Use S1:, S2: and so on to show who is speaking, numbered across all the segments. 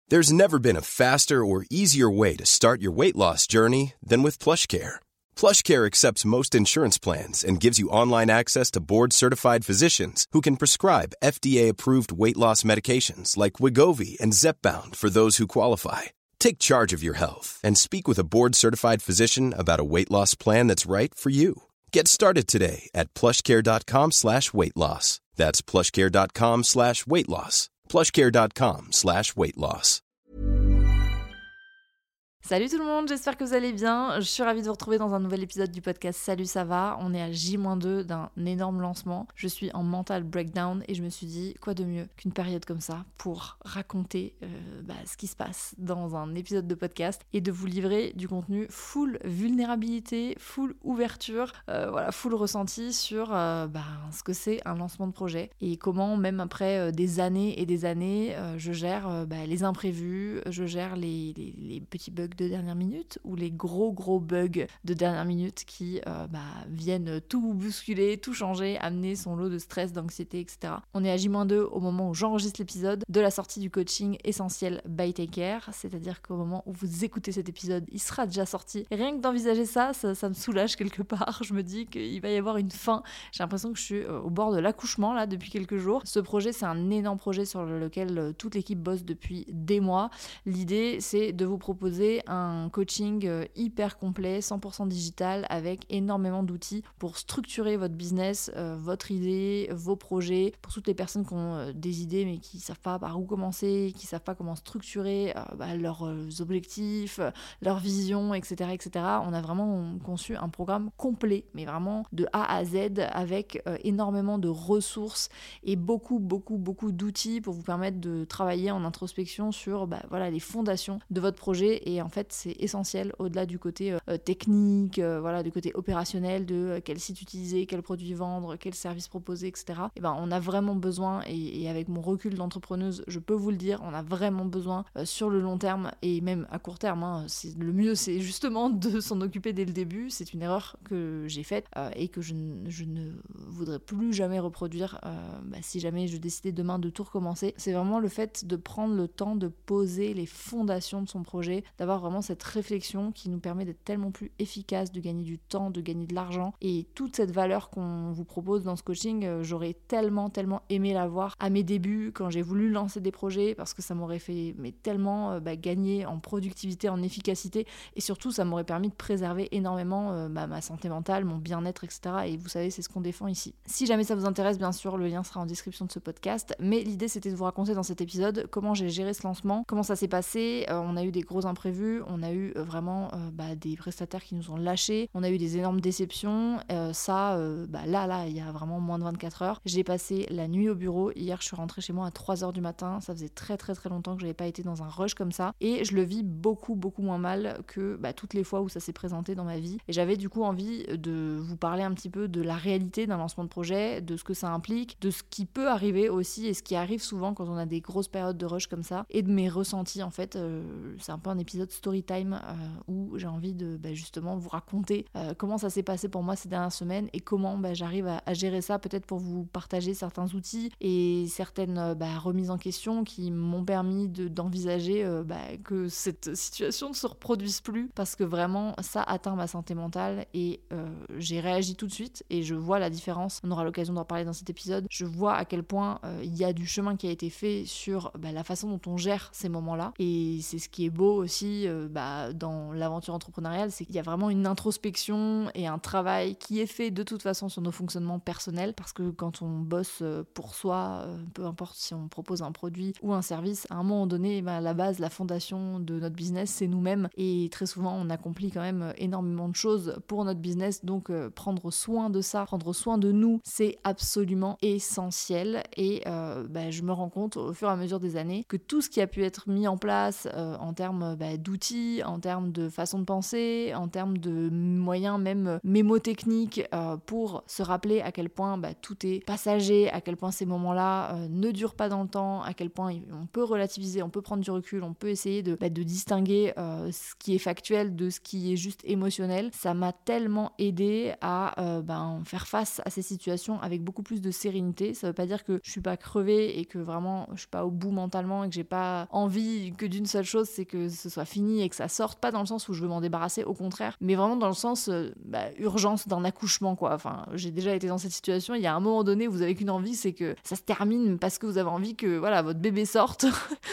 S1: There's never been a faster or easier way to start your weight loss journey than with PlushCare. PlushCare accepts most insurance plans and gives you online access to board-certified physicians who can prescribe FDA-approved weight loss medications like Wegovy and Zepbound for those who qualify. Take charge of your health and speak with a board-certified physician about a weight loss plan that's right for you. Get started today at plushcare.com/weight loss. That's plushcare.com/weight loss. plushcare.com/weight loss.
S2: Salut tout le monde, j'espère que vous allez bien. Je suis ravie de vous retrouver dans un nouvel épisode du podcast Salut ça va. On est à J-2 d'un énorme lancement. Je suis en mental breakdown et je me suis dit quoi de mieux qu'une période comme ça pour raconter ce qui se passe dans un épisode de podcast et de vous livrer du contenu full vulnérabilité, full ouverture, full ressenti sur ce que c'est un lancement de projet et comment même après des années et des années je gère les imprévus, je gère les petits bugs de dernière minute ou les gros bugs de dernière minute qui viennent tout bousculer, tout changer, amener son lot de stress, d'anxiété, etc. On est à J-2 au moment où j'enregistre l'épisode de la sortie du coaching essentiel by Take Care, c'est-à-dire qu'au moment où vous écoutez cet épisode, il sera déjà sorti. Et rien que d'envisager ça me soulage quelque part. Je me dis qu'il va y avoir une fin. J'ai l'impression que je suis au bord de l'accouchement là depuis quelques jours. Ce projet, c'est un énorme projet sur lequel toute l'équipe bosse depuis des mois. L'idée, c'est de vous proposer un coaching hyper complet, 100% digital, avec énormément d'outils pour structurer votre business, votre idée, vos projets, pour toutes les personnes qui ont des idées mais qui ne savent pas par où commencer, qui ne savent pas comment structurer leurs objectifs, leur vision, etc., etc. On a vraiment conçu un programme complet, mais vraiment de A à Z, avec énormément de ressources et beaucoup d'outils pour vous permettre de travailler en introspection sur les fondations de votre projet. Et en fait, c'est essentiel au-delà du côté technique, du côté opérationnel, de quel site utiliser, quel produit vendre, quel service proposer, etc. On a vraiment besoin, et avec mon recul d'entrepreneuse, je peux vous le dire, on a vraiment besoin sur le long terme et même à court terme. Le mieux, c'est justement de s'en occuper dès le début. C'est une erreur que j'ai faite et que je ne voudrais plus jamais reproduire si jamais je décidais demain de tout recommencer. C'est vraiment le fait de prendre le temps de poser les fondations de son projet, d'avoir vraiment cette réflexion qui nous permet d'être tellement plus efficace, de gagner du temps, de gagner de l'argent. Et toute cette valeur qu'on vous propose dans ce coaching, j'aurais tellement aimé l'avoir à mes débuts quand j'ai voulu lancer des projets, parce que ça m'aurait fait tellement gagner en productivité, en efficacité, et surtout ça m'aurait permis de préserver énormément ma santé mentale, mon bien-être, etc. Et vous savez, c'est ce qu'on défend ici. Si jamais ça vous intéresse, bien sûr, le lien sera en description de ce podcast, mais l'idée c'était de vous raconter dans cet épisode comment j'ai géré ce lancement, comment ça s'est passé. On a eu des gros imprévus, on a eu vraiment des prestataires qui nous ont lâchés, on a eu des énormes déceptions, là il y a vraiment moins de 24 heures. J'ai passé la nuit au bureau, hier je suis rentrée chez moi à 3h du matin, ça faisait très longtemps que j'avais pas été dans un rush comme ça, et je le vis beaucoup moins mal que toutes les fois où ça s'est présenté dans ma vie. Et j'avais du coup envie de vous parler un petit peu de la réalité d'un lancement de projet, de ce que ça implique, de ce qui peut arriver aussi et ce qui arrive souvent quand on a des grosses périodes de rush comme ça, et de mes ressentis. En fait, c'est un peu un épisode story time où j'ai envie de justement vous raconter comment ça s'est passé pour moi ces dernières semaines et comment j'arrive à gérer ça, peut-être pour vous partager certains outils et certaines remises en question qui m'ont permis d'envisager que cette situation ne se reproduise plus, parce que vraiment ça atteint ma santé mentale et j'ai réagi tout de suite et je vois la différence. On aura l'occasion d'en parler dans cet épisode. Je vois à quel point il y a du chemin qui a été fait sur la façon dont on gère ces moments-là, et c'est ce qui est beau aussi dans l'aventure entrepreneuriale, c'est qu'il y a vraiment une introspection et un travail qui est fait de toute façon sur nos fonctionnements personnels, parce que quand on bosse pour soi, peu importe si on propose un produit ou un service, à un moment donné, la base, la fondation de notre business, c'est nous-mêmes, et très souvent on accomplit quand même énormément de choses pour notre business, donc prendre soin de ça, prendre soin de nous, c'est absolument essentiel. Et je me rends compte au fur et à mesure des années que tout ce qui a pu être mis en place en termes d'outils, en termes de façon de penser, en termes de moyens même mémotechniques pour se rappeler à quel point tout est passager, à quel point ces moments-là ne durent pas dans le temps, à quel point on peut relativiser, on peut prendre du recul, on peut essayer de distinguer ce qui est factuel de ce qui est juste émotionnel. Ça m'a tellement aidé à faire face à ces situations avec beaucoup plus de sérénité. Ça veut pas dire que je suis pas crevée et que vraiment je suis pas au bout mentalement et que j'ai pas envie que d'une seule chose, c'est que ce soit fini et que ça sorte, pas dans le sens où je veux m'en débarrasser, au contraire, mais vraiment dans le sens urgence d'un accouchement, quoi. Enfin, j'ai déjà été dans cette situation, il y a un moment donné où vous avez qu'une envie, c'est que ça se termine parce que vous avez envie que votre bébé sorte.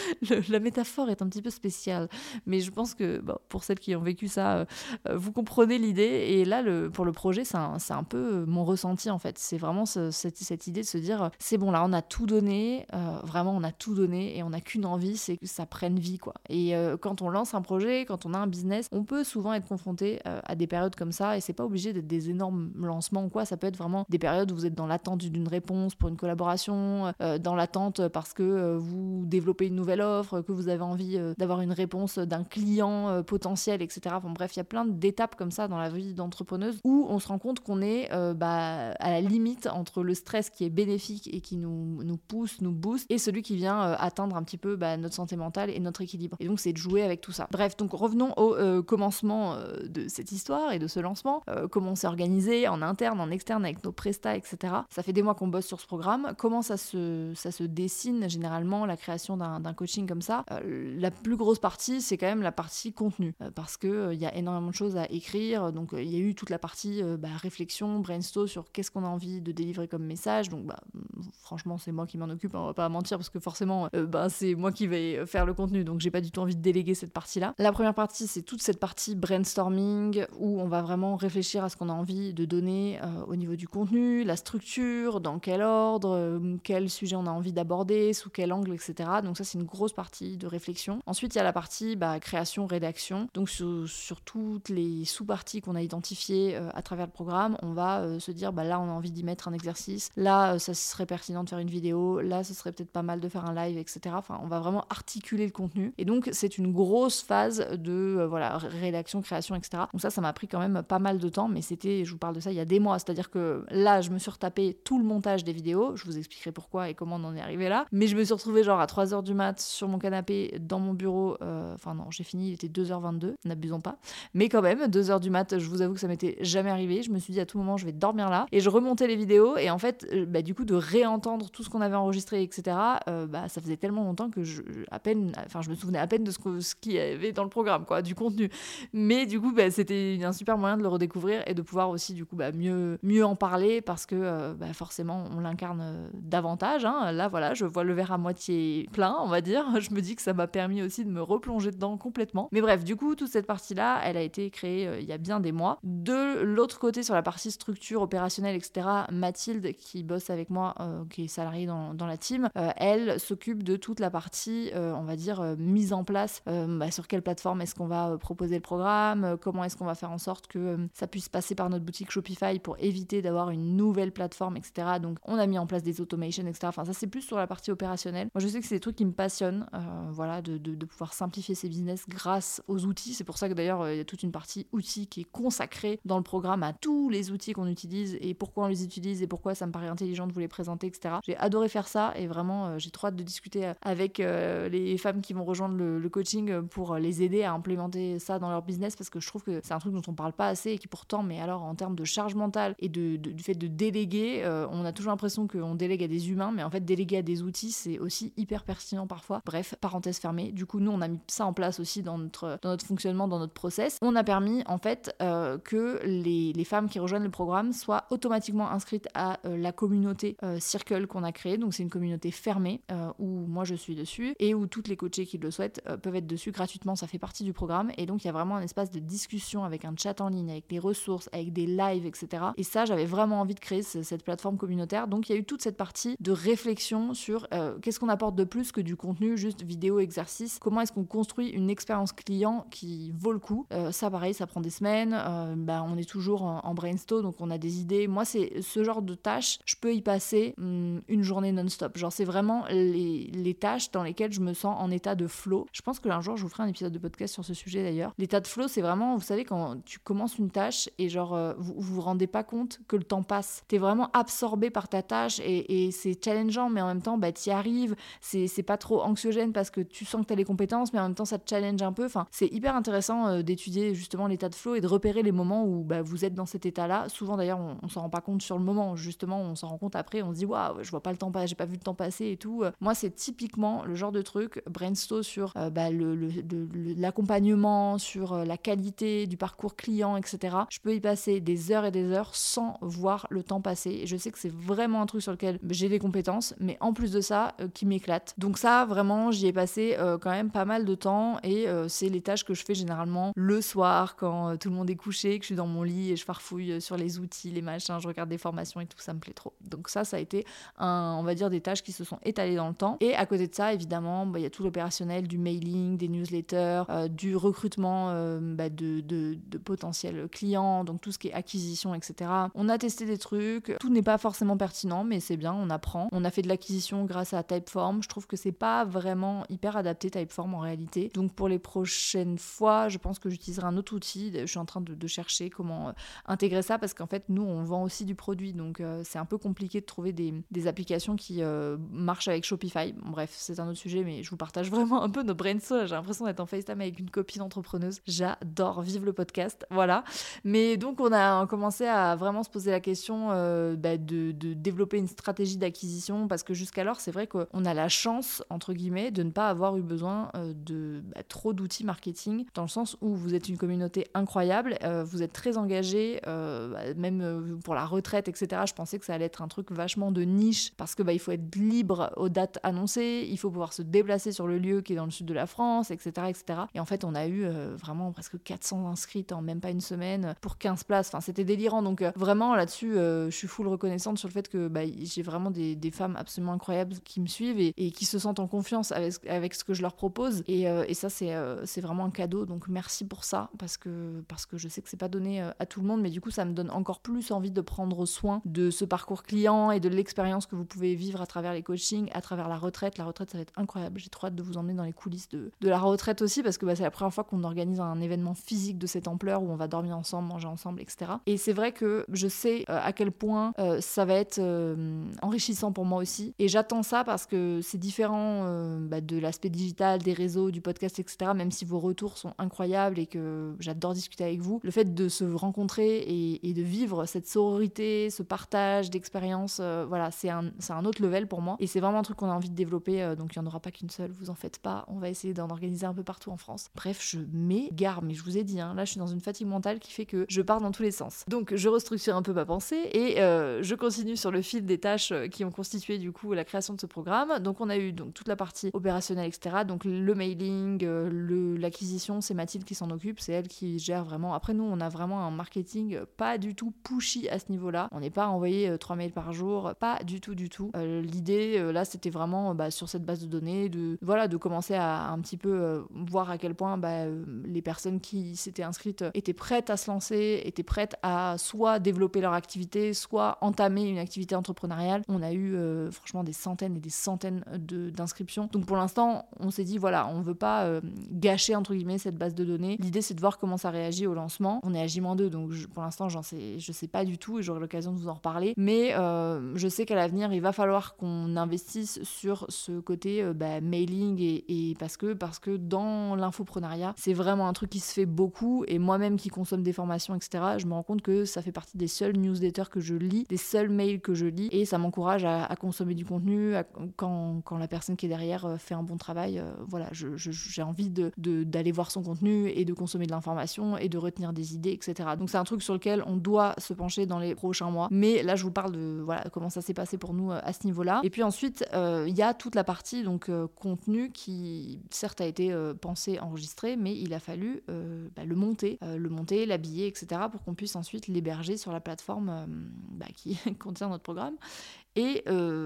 S2: La métaphore est un petit peu spéciale, mais je pense que pour celles qui ont vécu ça, vous comprenez l'idée. Et là, pour le projet, c'est un peu mon ressenti, en fait. C'est vraiment cette idée de se dire, c'est bon, là, on a tout donné, vraiment, on a tout donné, et on n'a qu'une envie, c'est que ça prenne vie, quoi. Et quand on lance un projet, quand on a un business, on peut souvent être confronté à des périodes comme ça, et c'est pas obligé d'être des énormes lancements ou quoi, ça peut être vraiment des périodes où vous êtes dans l'attente d'une réponse pour une collaboration, dans l'attente parce que vous développez une nouvelle offre, que vous avez envie d'avoir une réponse d'un client potentiel, etc. Enfin bref, il y a plein d'étapes comme ça dans la vie d'entrepreneuse où on se rend compte qu'on est à la limite entre le stress qui est bénéfique et qui nous pousse, nous booste, et celui qui vient atteindre un petit peu notre santé mentale et notre équilibre. Et donc c'est de jouer avec tout ça. Bref, donc revenons au commencement de cette histoire et de ce lancement. Comment on s'est organisé en interne, en externe, avec nos prestats, etc. Ça fait des mois qu'on bosse sur ce programme. Comment ça se dessine généralement, la création d'un coaching comme ça? La plus grosse partie, c'est quand même la partie contenu, parce que il y a énormément de choses à écrire. Donc il y a eu toute la partie réflexion, brainstorm sur qu'est-ce qu'on a envie de délivrer comme message. Donc franchement, c'est moi qui m'en occupe, on va pas mentir, parce que forcément c'est moi qui vais faire le contenu, donc j'ai pas du tout envie de déléguer cette partie-là. La première partie, c'est toute cette partie brainstorming où on va vraiment réfléchir à ce qu'on a envie de donner au niveau du contenu, la structure, dans quel ordre, quel sujet on a envie d'aborder, sous quel angle, etc. Donc ça, c'est une grosse partie de réflexion. Ensuite, il y a la partie création, rédaction. Donc sur toutes les sous-parties qu'on a identifiées à travers le programme, on va se dire là, on a envie d'y mettre un exercice, là, ça serait pertinent de faire une vidéo, là, ce serait peut-être pas mal de faire un live, etc. Enfin, on va vraiment articuler le contenu. Et donc, c'est une grosse phase de rédaction, création, etc. Donc ça m'a pris quand même pas mal de temps, mais je vous parle de ça il y a des mois. C'est-à-dire que là, je me suis retapé tout le montage des vidéos. Je vous expliquerai pourquoi et comment on en est arrivé là. Mais je me suis retrouvée genre à 3h du mat sur mon canapé dans mon bureau. Enfin non, j'ai fini, il était 2h22, n'abusons pas. Mais quand même, 2h du mat, je vous avoue que ça m'était jamais arrivé. Je me suis dit à tout moment, je vais dormir là. Et je remontais les vidéos. Et en fait, du coup, de réentendre tout ce qu'on avait enregistré, etc., ça faisait tellement longtemps que je me souvenais à peine de ce qu'il y avait dans le programme, quoi, du contenu. Mais du coup, c'était un super moyen de le redécouvrir et de pouvoir aussi, du coup, mieux en parler, parce que forcément, on l'incarne davantage. Hein. Là, voilà, je vois le verre à moitié plein, on va dire. Je me dis que ça m'a permis aussi de me replonger dedans complètement. Mais bref, du coup, toute cette partie-là, elle a été créée il y a bien des mois. De l'autre côté, sur la partie structure, opérationnelle, etc., Mathilde, qui bosse avec moi, qui est salariée dans la team, elle s'occupe de toute la partie, on va dire, mise en place, sur quelle plateforme est-ce qu'on va proposer le programme, comment est-ce qu'on va faire en sorte que ça puisse passer par notre boutique Shopify pour éviter d'avoir une nouvelle plateforme, etc. Donc on a mis en place des automations, etc. Enfin ça, c'est plus sur la partie opérationnelle. Moi je sais que c'est des trucs qui me passionnent, de pouvoir simplifier ses business grâce aux outils. C'est pour ça que d'ailleurs il y a toute une partie outils qui est consacrée dans le programme à tous les outils qu'on utilise et pourquoi on les utilise et pourquoi ça me paraît intelligent de vous les présenter, etc. J'ai adoré faire ça et vraiment j'ai trop hâte de discuter avec les femmes qui vont rejoindre le coaching pour les aider à implémenter ça dans leur business, parce que je trouve que c'est un truc dont on parle pas assez et qui pourtant, mais alors en termes de charge mentale et du fait de déléguer, on a toujours l'impression qu'on délègue à des humains, mais en fait déléguer à des outils, c'est aussi hyper pertinent parfois. Bref, parenthèse fermée. Du coup, nous on a mis ça en place aussi dans notre fonctionnement, dans notre process. On a permis en fait que les femmes qui rejoignent le programme soient automatiquement inscrites à la communauté Circle qu'on a créée. Donc c'est une communauté fermée où moi je suis dessus et où toutes les coachées qui le souhaitent peuvent être dessus gratuitement. Ça fait partie du programme et donc il y a vraiment un espace de discussion avec un chat en ligne, avec des ressources, avec des lives, etc. Et ça, j'avais vraiment envie de créer cette plateforme communautaire. Donc il y a eu toute cette partie de réflexion sur qu'est-ce qu'on apporte de plus que du contenu juste vidéo, exercice. Comment est-ce qu'on construit une expérience client qui vaut le coup. Ça pareil, ça prend des semaines. On est toujours en brainstorm, donc on a des idées. Moi, c'est ce genre de tâches, je peux y passer une journée non-stop. Genre c'est vraiment les tâches dans lesquelles je me sens en état de flow. Je pense que un jour je vous ferai un un épisode de podcast sur ce sujet d'ailleurs. L'état de flow, c'est vraiment, vous savez, quand tu commences une tâche et genre vous rendez pas compte que le temps passe. T'es vraiment absorbé par ta tâche et c'est challengeant, mais en même temps, t'y arrives. C'est pas trop anxiogène parce que tu sens que t'as les compétences, mais en même temps, ça te challenge un peu. Enfin, c'est hyper intéressant d'étudier justement l'état de flow et de repérer les moments où vous êtes dans cet état-là. Souvent d'ailleurs, on s'en rend pas compte sur le moment. Justement, on s'en rend compte après. On se dit waouh, je vois pas le temps passer, j'ai pas vu le temps passer et tout. Moi, c'est typiquement le genre de truc brainstorm sur l'accompagnement, sur la qualité du parcours client, etc. Je peux y passer des heures et des heures sans voir le temps passer. Et je sais que c'est vraiment un truc sur lequel j'ai des compétences, mais en plus de ça, qui m'éclate. Donc ça, vraiment, j'y ai passé quand même pas mal de temps et c'est les tâches que je fais généralement le soir quand tout le monde est couché, que je suis dans mon lit et je farfouille sur les outils, les machins, je regarde des formations et tout, ça me plaît trop. Donc ça a été on va dire des tâches qui se sont étalées dans le temps. Et à côté de ça, évidemment, il y a tout l'opérationnel du mailing, des newsletters, du recrutement de potentiels clients, donc tout ce qui est acquisition, etc. On a testé des trucs, tout n'est pas forcément pertinent, mais c'est bien, on apprend. On a fait de l'acquisition grâce à Typeform. Je trouve que c'est pas vraiment hyper adapté Typeform en réalité. Donc pour les prochaines fois, je pense que j'utiliserai un autre outil. Je suis en train de chercher comment intégrer ça parce qu'en fait, nous, on vend aussi du produit, donc c'est un peu compliqué de trouver des applications qui marchent avec Shopify. Bon, bref, c'est un autre sujet, mais je vous partage vraiment un peu nos brainstorms. J'ai l'impression d'être en FaceTime avec une copine entrepreneuse. J'adore vivre le podcast, voilà. Mais donc, on a commencé à vraiment se poser la question de développer une stratégie d'acquisition parce que jusqu'alors, c'est vrai qu'on a la chance, entre guillemets, de ne pas avoir eu besoin de trop d'outils marketing dans le sens où vous êtes une communauté incroyable, vous êtes très engagés, même pour la retraite, etc. Je pensais que ça allait être un truc vachement de niche parce que il faut être libre aux dates annoncées, il faut pouvoir se déplacer sur le lieu qui est dans le sud de la France, etc. etc. Et en fait, on a eu vraiment presque 400 inscrites en même pas une semaine pour 15 places. Enfin, c'était délirant. Donc vraiment, là-dessus, je suis full reconnaissante sur le fait que j'ai vraiment des femmes absolument incroyables qui me suivent et qui se sentent en confiance avec ce que je leur propose. Et ça, c'est vraiment un cadeau. Donc merci pour ça parce que je sais que c'est pas donné à tout le monde, mais du coup, ça me donne encore plus envie de prendre soin de ce parcours client et de l'expérience que vous pouvez vivre à travers les coachings, à travers la retraite. La retraite, ça va être incroyable. J'ai trop hâte de vous emmener dans les coulisses de la retraite aussi parce que c'est la première fois qu'on organise un événement physique de cette ampleur où on va dormir ensemble, manger ensemble, etc. Et c'est vrai que je sais à quel point ça va être enrichissant pour moi aussi. Et j'attends ça parce que c'est différent de l'aspect digital, des réseaux, du podcast, etc. Même si vos retours sont incroyables et que j'adore discuter avec vous, le fait de se rencontrer et de vivre cette sororité, ce partage d'expériences, voilà, c'est un autre level pour moi. Et c'est vraiment un truc qu'on a envie de développer, donc il n'y en aura pas qu'une seule, vous en faites pas. On va essayer d'en organiser un peu partout en France. Bref, je m'égare, mais je vous ai dit, là je suis dans une fatigue mentale qui fait que je pars dans tous les sens. Donc je restructure un peu ma pensée et je continue sur le fil des tâches qui ont constitué du coup la création de ce programme. Donc on a eu toute la partie opérationnelle, etc. Donc le mailing, l'acquisition, c'est Mathilde qui s'en occupe, c'est elle qui gère vraiment. Après nous, on a vraiment un marketing pas du tout pushy à ce niveau-là. On n'est pas envoyé 3 mails par jour, pas du tout. L'idée là, c'était vraiment sur cette base de données, de commencer à un petit peu voir à quel point les personnes qui s'étaient inscrites étaient prêtes à se lancer, étaient prêtes à soit développer leur activité, soit entamer une activité entrepreneuriale. On a eu franchement des centaines et des centaines d'inscriptions. Donc pour l'instant, on s'est dit voilà, on veut pas gâcher entre guillemets cette base de données. L'idée, c'est de voir comment ça réagit au lancement. On est à J-2, donc pour l'instant, je sais pas du tout et j'aurai l'occasion de vous en reparler. Mais je sais qu'à l'avenir, il va falloir qu'on investisse sur ce côté mailing et parce que dans l'infoprenariat, c'est vraiment un truc qui se fait beaucoup et moi-même qui consomme des formations, etc., je me rends compte que ça fait partie des seuls newsletters que je lis, des seuls mails que je lis et ça m'encourage à consommer du contenu quand la personne qui est derrière fait un bon travail. Voilà, j'ai envie d'aller voir son contenu et de consommer de l'information et de retenir des idées, etc. Donc c'est un truc sur lequel on doit se pencher dans les prochains mois. Mais là, je vous parle de comment ça s'est passé pour nous à ce niveau-là. Et puis ensuite, il y a toute la partie contenu qui, certes, a été pensé, enregistré, mais il a fallu le monter, l'habiller, etc. pour qu'on puisse ensuite l'héberger sur la plateforme qui contient notre programme. Et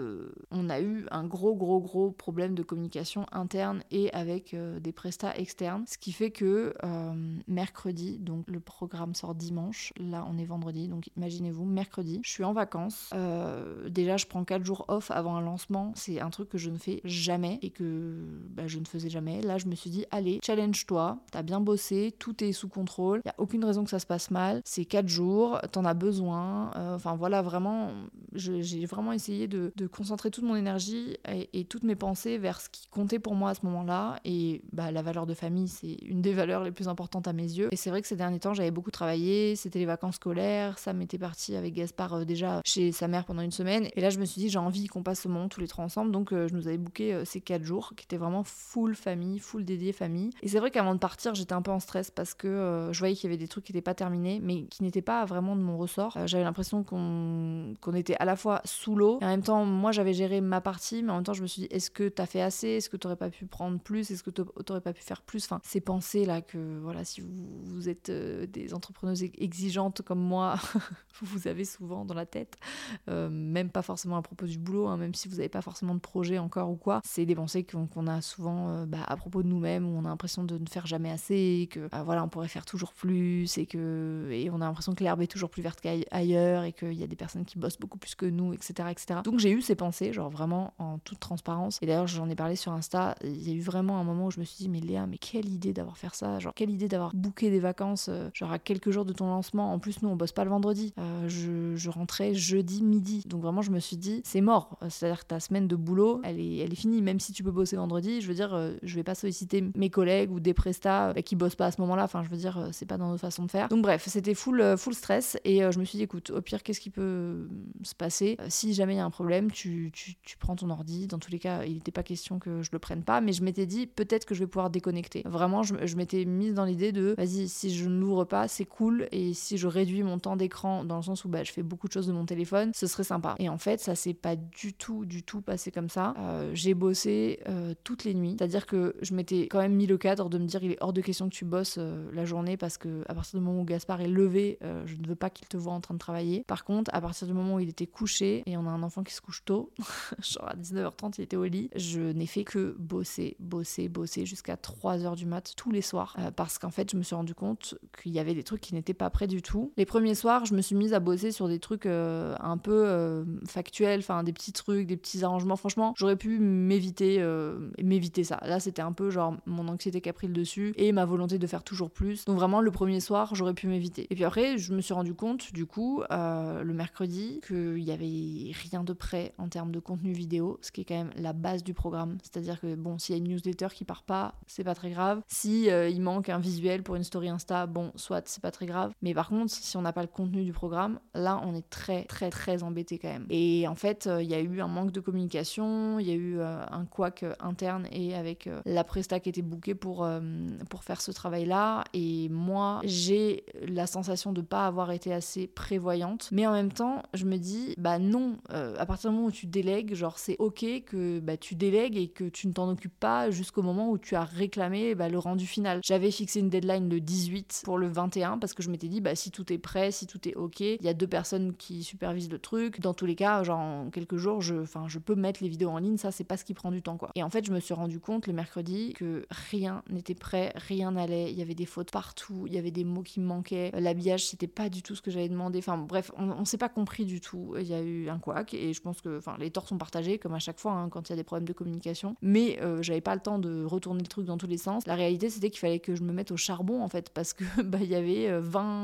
S2: on a eu un gros problème de communication interne et avec des prestats externes, ce qui fait que mercredi, donc le programme sort dimanche, là on est vendredi, donc imaginez-vous, mercredi, je suis en vacances, déjà je prends 4 jours off avant un lancement, c'est un truc que je ne fais jamais et que je ne faisais jamais. Là je me suis dit, allez, challenge-toi, t'as bien bossé, tout est sous contrôle, il n'y a aucune raison que ça se passe mal, c'est 4 jours, t'en as besoin, enfin voilà, vraiment, j'ai vraiment essayé de concentrer toute mon énergie et toutes mes pensées vers ce qui comptait pour moi à ce moment-là, et la valeur de famille, c'est une des valeurs les plus importantes à mes yeux. Et c'est vrai que ces derniers temps, j'avais beaucoup travaillé, c'était les vacances scolaires, Sam était parti avec Gaspard déjà chez sa mère pendant une semaine, et là je me suis dit, j'ai envie qu'on passe ce moment tous les trois ensemble, donc je nous avais booké ces 4 jours qui étaient vraiment full famille, full dédié famille. Et c'est vrai qu'avant de partir, j'étais un peu en stress parce que je voyais qu'il y avait des trucs qui n'étaient pas terminés, mais qui n'étaient pas vraiment de mon ressort. J'avais l'impression qu'on était à la fois sous l'eau, et en même temps, moi j'avais géré ma partie, mais en même temps je me suis dit, est-ce que t'as fait assez? Est-ce que t'aurais pas pu prendre plus? Est-ce que t'aurais pas pu faire plus? Enfin, ces pensées là que, voilà, si vous êtes des entrepreneuses exigeantes comme moi, vous avez souvent dans la tête, même pas forcément à propos du boulot, hein, même si vous n'avez pas forcément de projet encore ou quoi, c'est des pensées qu'on a souvent à propos de nous-mêmes, où on a l'impression de ne faire jamais assez, que voilà, on pourrait faire toujours plus, et on a l'impression que l'herbe est toujours plus verte qu'ailleurs, et qu'il y a des personnes qui bossent beaucoup plus que nous, etc. Donc j'ai eu ces pensées, genre vraiment en toute transparence, et d'ailleurs j'en ai parlé sur Insta, il y a eu vraiment un moment où je me suis dit, mais Léa, mais quelle idée d'avoir fait ça, genre quelle idée d'avoir booké des vacances genre à quelques jours de ton lancement. En plus nous on bosse pas le vendredi, je rentrais jeudi midi, donc vraiment je me suis dit c'est mort, c'est-à-dire que ta semaine de boulot elle est finie, même si tu peux bosser vendredi, je veux dire je vais pas solliciter mes collègues ou des prestats qui bossent pas à ce moment-là, enfin je veux dire c'est pas dans notre façon de faire. Donc bref, c'était full stress, et je me suis dit écoute, au pire qu'est-ce qui peut se passer, si jamais il y a un problème, tu prends ton ordi, dans tous les cas il n'était pas question que je le prenne pas, mais je m'étais dit peut-être que je vais pouvoir déconnecter. Vraiment je m'étais mise dans l'idée de vas-y, si je ne l'ouvre pas c'est cool, et si je réduis mon temps d'écran dans le sens où je fais beaucoup de choses de mon téléphone, ce serait sympa. Et en fait ça s'est pas du tout passé comme ça. J'ai bossé toutes les nuits, c'est-à-dire que je m'étais quand même mis le cadre de me dire il est hors de question que tu bosses la journée, parce que à partir du moment où Gaspard est levé, je ne veux pas qu'il te voie en train de travailler. Par contre, à partir du moment où il était couché, et on a un enfant qui se couche tôt, genre à 19h30 il était au lit, je n'ai fait que bosser jusqu'à 3h du mat tous les soirs, parce qu'en fait je me suis rendu compte qu'il y avait des trucs qui n'étaient pas prêts du tout. Les premiers soirs je me suis mise à bosser sur des trucs un peu factuels, enfin des petits trucs, des petits arrangements. Franchement j'aurais pu m'éviter ça. Là c'était un peu genre mon anxiété qui a pris le dessus et ma volonté de faire toujours plus. Donc vraiment le premier soir j'aurais pu m'éviter. Et puis après je me suis rendu compte du coup le mercredi qu'il y avait rien de prêt en termes de contenu vidéo, ce qui est quand même la base du programme. C'est-à-dire que bon, s'il y a une newsletter qui part pas, c'est pas très grave. Si il manque un visuel pour une story Insta, bon, soit c'est pas très grave. Mais par contre, si on n'a pas le contenu du programme, là on est très embêté quand même. Et en fait, il y a eu un manque de communication, il y a eu un couac interne et avec la presta qui était bookée pour faire ce travail-là. Et moi, j'ai la sensation de pas avoir été assez prévoyante. Mais en même temps, je me dis, bah non, à partir du moment où tu délègues, genre c'est ok que tu délègues et que tu ne t'en occupes pas jusqu'au moment où tu as réclamé le rendu final. J'avais fixé une deadline le 18 pour le 21 parce que je m'étais dit, si tout est prêt, si tout est ok, il y a 2 personnes qui supervisent le truc. Dans tous les cas, genre en quelques jours, je peux mettre les vidéos en ligne, ça c'est pas ce qui prend du temps quoi. Et en fait, je me suis rendu compte le mercredi que rien n'était prêt, rien n'allait, il y avait des fautes partout, il y avait des mots qui me manquaient, l'habillage c'était pas du tout ce que j'avais demandé, enfin bref, on s'est pas compris du tout, il y a eu un couac et je pense que les torts sont partagés comme à chaque fois hein, quand il y a des problèmes de communication, mais j'avais pas le temps de retourner le truc dans tous les sens. La réalité c'était qu'il fallait que je me mette au charbon en fait, parce que il y avait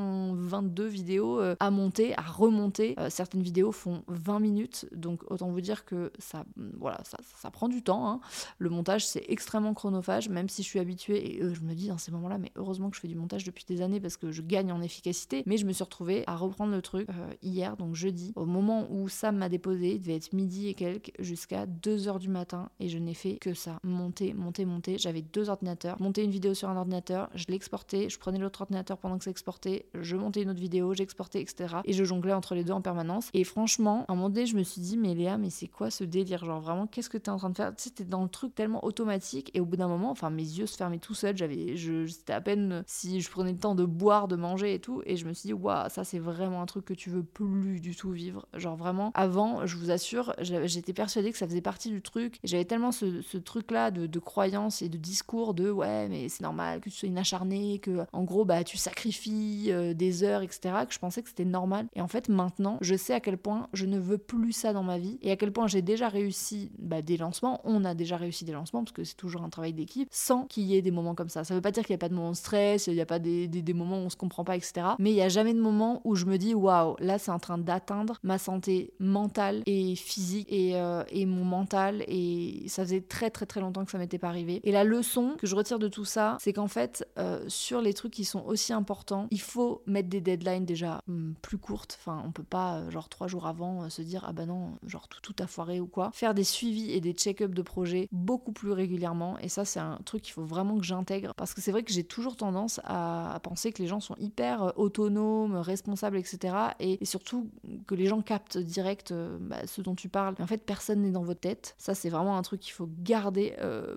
S2: 22 vidéos à monter, à remonter, certaines vidéos font 20 minutes, donc autant vous dire que ça prend du temps hein. Le montage c'est extrêmement chronophage, même si je suis habituée, et je me dis dans ces moments-là, mais heureusement que je fais du montage depuis des années parce que je gagne en efficacité, mais je me suis retrouvée à reprendre le truc hier, donc jeudi, au moment où Sam m'a déposé, il devait être midi et quelques, jusqu'à 2h du matin, et je n'ai fait que ça, monter, j'avais 2 ordinateurs, monter une vidéo sur un ordinateur, je l'exportais, je prenais l'autre ordinateur pendant que ça exportait, je montais une autre vidéo, j'exportais, etc. Et je jonglais entre les deux en permanence, et franchement, à un moment donné, je me suis dit, mais Léa, mais c'est quoi ce délire, genre vraiment, qu'est-ce que t'es en train de faire? Tu sais, t'es dans le truc tellement automatique, et au bout d'un moment, mes yeux se fermaient tout seuls, c'était à peine si je prenais le temps de boire, de manger et tout, et je me suis dit, waouh, ça c'est vraiment un truc que tu veux plus du tout vivre, genre vraiment, avant avant, je vous assure, j'étais persuadée que ça faisait partie du truc. Et j'avais tellement ce truc-là de croyance et de discours de ouais, mais c'est normal que tu sois une acharnée, que en gros, tu sacrifies des heures, etc., que je pensais que c'était normal. Et en fait, maintenant, je sais à quel point je ne veux plus ça dans ma vie et à quel point j'ai déjà réussi des lancements. On a déjà réussi des lancements parce que c'est toujours un travail d'équipe sans qu'il y ait des moments comme ça. Ça veut pas dire qu'il n'y a pas de moments de stress, il n'y a pas des moments où on se comprend pas, etc. Mais il n'y a jamais de moment où je me dis waouh, là c'est en train d'atteindre ma santé mentale et physique et mon mental, et ça faisait très très très longtemps que ça m'était pas arrivé. Et la leçon que je retire de tout ça, c'est qu'en fait sur les trucs qui sont aussi importants, il faut mettre des deadlines déjà plus courtes. Enfin, on peut pas genre 3 jours avant se dire ah bah non, genre tout a foiré ou quoi. Faire des suivis et des check-up de projets beaucoup plus régulièrement, et ça c'est un truc qu'il faut vraiment que j'intègre, parce que c'est vrai que j'ai toujours tendance à penser que les gens sont hyper autonomes, responsables, etc. Et surtout que les gens captent direct ce dont tu parles. Mais en fait, personne n'est dans votre tête. Ça, c'est vraiment un truc qu'il faut garder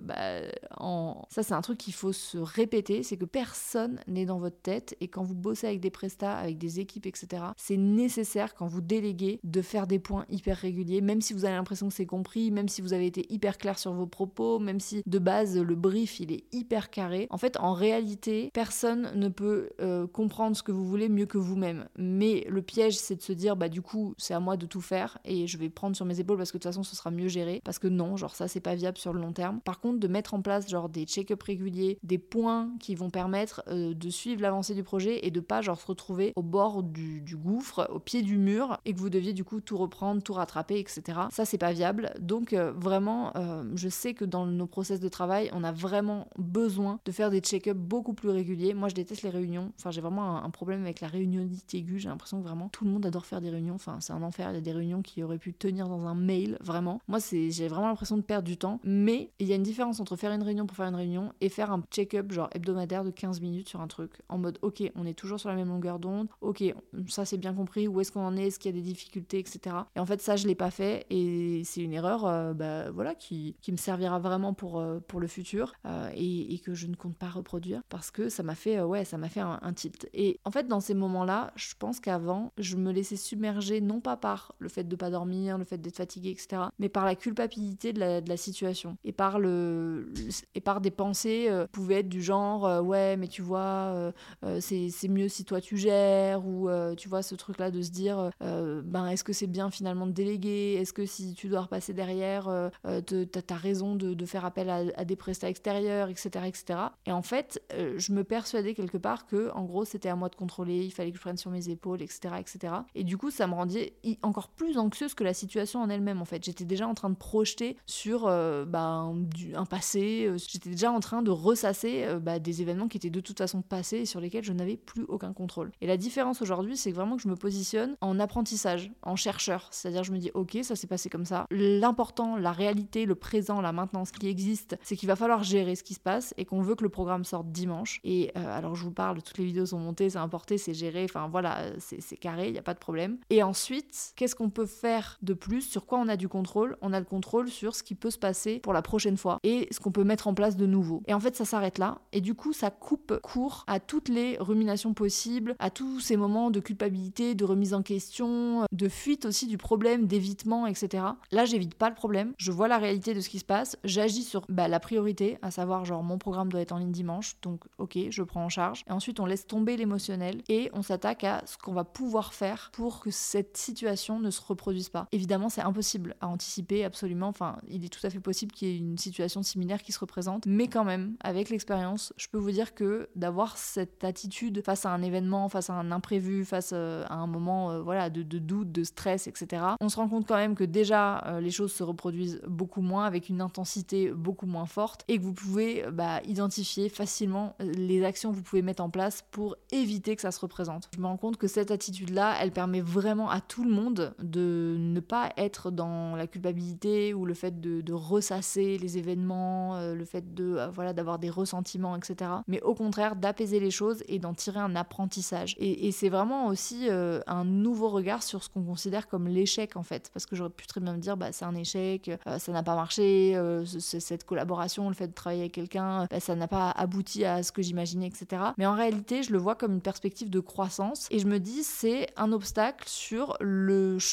S2: Ça, c'est un truc qu'il faut se répéter, c'est que personne n'est dans votre tête, et quand vous bossez avec des prestats, avec des équipes, etc., c'est nécessaire quand vous déléguez de faire des points hyper réguliers, même si vous avez l'impression que c'est compris, même si vous avez été hyper clair sur vos propos, même si de base le brief il est hyper carré. En fait, en réalité, personne ne peut comprendre ce que vous voulez mieux que vous-même. Mais le piège, c'est de se dire du coup c'est à moi de tout faire et je vais prendre sur mes épaules parce que de toute façon ce sera mieux géré, parce que non, genre ça c'est pas viable sur le long terme. Par contre, de mettre en place genre des check-up réguliers, des points qui vont permettre de suivre l'avancée du projet et de pas genre se retrouver au bord du gouffre, au pied du mur, et que vous deviez du coup tout reprendre, tout rattraper, etc. Ça c'est pas viable. Donc vraiment, je sais que dans nos process de travail, on a vraiment besoin de faire des check-up beaucoup plus réguliers. Moi je déteste les réunions, enfin j'ai vraiment un problème avec la réunionnite aiguë. J'ai l'impression que vraiment tout le monde adore faire des réunions, enfin c'est un enfer. Il y a des réunions qui auraient pu tenir dans un mail, vraiment. Moi j'ai vraiment l'impression de perdre du temps, mais il y a une différence entre faire une réunion pour faire une réunion et faire un check-up genre hebdomadaire de 15 minutes sur un truc, en mode ok, on est toujours sur la même longueur d'onde, ok, ça c'est bien compris, où est-ce qu'on en est ce qu'il y a des difficultés, etc. Et en fait ça je l'ai pas fait, et c'est une erreur qui me servira vraiment pour le futur, et que je ne compte pas reproduire, parce que ça m'a fait un tilt. Et en fait dans ces moments-là, je pense qu'avant je me laissais submerger, non pas par le fait de pas dormir, le fait d'être fatiguée, etc., mais par la culpabilité de la situation, et par des pensées pouvaient être du genre ouais mais tu vois c'est mieux si toi tu gères, ou tu vois ce truc là de se dire est-ce que c'est bien finalement de déléguer, est-ce que si tu dois repasser derrière t'as raison de faire appel à des prestats extérieurs, etc. Et en fait je me persuadais quelque part que en gros c'était à moi de contrôler, il fallait que je prenne sur mes épaules, etc. Et du coup ça me rendait encore plus anxieuse que la situation en elle-même. En fait j'étais déjà en train de projeter sur un passé, j'étais déjà en train de ressasser des événements qui étaient de toute façon passés et sur lesquels je n'avais plus aucun contrôle. Et la différence aujourd'hui, c'est vraiment que je me positionne en apprentissage, en chercheur, c'est-à-dire je me dis ok, ça s'est passé comme ça, l'important, la réalité, le présent, là maintenant, ce qui existe, c'est qu'il va falloir gérer ce qui se passe et qu'on veut que le programme sorte dimanche. Et alors je vous parle, toutes les vidéos sont montées, c'est importé, c'est géré, enfin voilà, c'est carré, il n'y a pas de problème. Et ensuite, qu'est-ce qu'on peut faire de plus, sur quoi on a du contrôle? On a le contrôle sur ce qui peut se passer pour la prochaine fois et ce qu'on peut mettre en place de nouveau. Et en fait ça s'arrête là, et du coup ça coupe court à toutes les ruminations possibles, à tous ces moments de culpabilité, de remise en question, de fuite aussi du problème, d'évitement, etc. Là j'évite pas le problème, je vois la réalité de ce qui se passe, j'agis sur la priorité, à savoir genre mon programme doit être en ligne dimanche, donc ok, je prends en charge, et ensuite on laisse tomber l'émotionnel et on s'attaque à ce qu'on va pouvoir faire pour que cette situation ne se reproduise pas. Évidemment c'est impossible à anticiper absolument, enfin il est tout à fait possible qu'il y ait une situation similaire qui se représente, mais quand même avec l'expérience je peux vous dire que d'avoir cette attitude face à un événement, face à un imprévu, face à un moment de doute, de stress, etc., on se rend compte quand même que déjà les choses se reproduisent beaucoup moins, avec une intensité beaucoup moins forte, et que vous pouvez identifier facilement les actions que vous pouvez mettre en place pour éviter que ça se représente. Je me rends compte que cette attitude-là, elle permet vraiment à tout le monde de ne pas être dans la culpabilité ou le fait de ressasser les événements, le fait d'avoir des ressentiments, etc. Mais au contraire, d'apaiser les choses et d'en tirer un apprentissage. Et c'est vraiment aussi un nouveau regard sur ce qu'on considère comme l'échec, en fait. Parce que j'aurais pu très bien me dire, c'est un échec, ça n'a pas marché, cette collaboration, le fait de travailler avec quelqu'un, ça n'a pas abouti à ce que j'imaginais, etc. Mais en réalité, je le vois comme une perspective de croissance, et je me dis, c'est un obstacle sur le chemin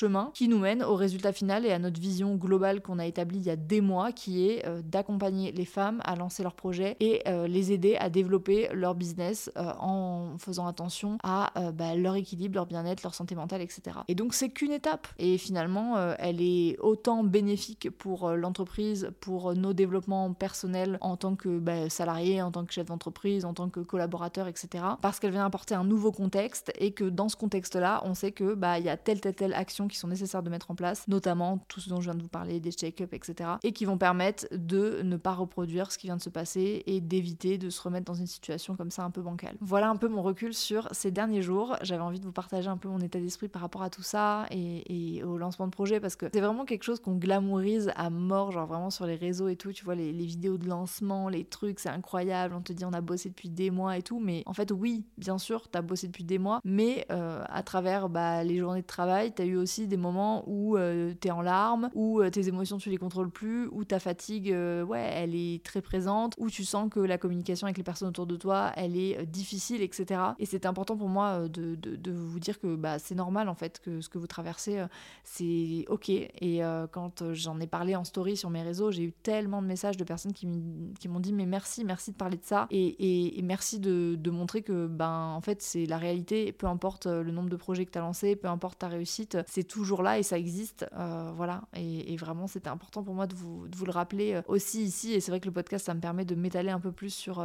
S2: chemin qui nous mène au résultat final et à notre vision globale qu'on a établie il y a des mois, qui est d'accompagner les femmes à lancer leurs projets et les aider à développer leur business en faisant attention à leur équilibre, leur bien-être, leur santé mentale, etc. Et donc c'est qu'une étape et finalement elle est autant bénéfique pour l'entreprise, pour nos développements personnels en tant que salarié, en tant que chef d'entreprise, en tant que collaborateur, etc. Parce qu'elle vient apporter un nouveau contexte et que dans ce contexte-là, on sait que il y a telle action qui sont nécessaires de mettre en place, notamment tout ce dont je viens de vous parler, des check-up, etc. et qui vont permettre de ne pas reproduire ce qui vient de se passer et d'éviter de se remettre dans une situation comme ça un peu bancale. Voilà un peu mon recul sur ces derniers jours. J'avais envie de vous partager un peu mon état d'esprit par rapport à tout ça et au lancement de projet parce que c'est vraiment quelque chose qu'on glamourise à mort, genre vraiment sur les réseaux et tout, tu vois les vidéos de lancement, les trucs, c'est incroyable, on te dit on a bossé depuis des mois et tout, mais en fait oui, bien sûr, t'as bossé depuis des mois, mais à travers les journées de travail, t'as eu aussi des moments où t'es en larmes, où tes émotions tu les contrôles plus, où ta fatigue, elle est très présente, où tu sens que la communication avec les personnes autour de toi, elle est difficile, etc. Et c'est important pour moi de vous dire que c'est normal en fait, que ce que vous traversez, c'est ok. Et quand j'en ai parlé en story sur mes réseaux, j'ai eu tellement de messages de personnes qui m'ont dit mais merci de parler de ça et merci de montrer que en fait c'est la réalité, peu importe le nombre de projets que tu as lancés, peu importe ta réussite, c'est toujours là et ça existe, voilà. Et vraiment c'était important pour moi de vous le rappeler aussi ici, et c'est vrai que le podcast ça me permet de m'étaler un peu plus sur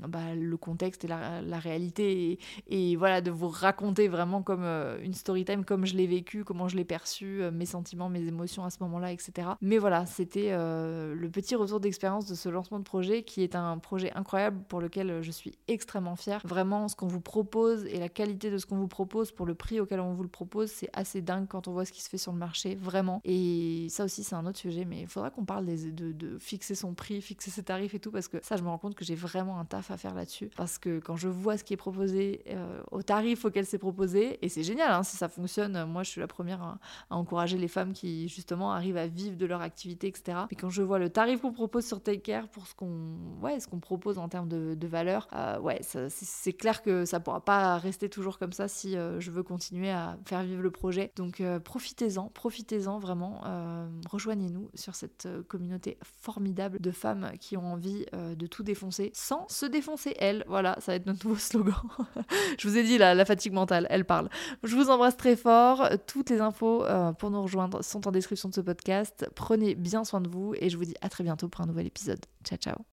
S2: le contexte et la réalité et voilà, de vous raconter vraiment comme une story time, comme je l'ai vécu, comment je l'ai perçu, mes sentiments, mes émotions à ce moment-là, etc. Mais voilà, c'était le petit retour d'expérience de ce lancement de projet qui est un projet incroyable pour lequel je suis extrêmement fière. Vraiment, ce qu'on vous propose et la qualité de ce qu'on vous propose pour le prix auquel on vous le propose, c'est assez dingue quand on voit ce qui se fait sur le marché, vraiment. Et ça aussi, c'est un autre sujet, mais il faudra qu'on parle de fixer son prix, fixer ses tarifs et tout, parce que ça, je me rends compte que j'ai vraiment un taf à faire là-dessus. Parce que quand je vois ce qui est proposé, au tarif auquel c'est proposé, et c'est génial, hein, si ça fonctionne, moi je suis la première à encourager les femmes qui justement arrivent à vivre de leur activité, etc. Mais quand je vois le tarif qu'on propose sur Take Care pour ce qu'on propose en termes de valeur, c'est clair que ça pourra pas rester toujours comme ça si je veux continuer à faire vivre le projet. Donc profitez-en vraiment, rejoignez-nous sur cette communauté formidable de femmes qui ont envie de tout défoncer sans se défoncer elles. Voilà, ça va être notre nouveau slogan. Je vous ai dit la fatigue mentale, elle parle. Je vous embrasse très fort. Toutes les infos pour nous rejoindre sont en description de ce podcast. Prenez bien soin de vous et je vous dis à très bientôt pour un nouvel épisode. Ciao ciao.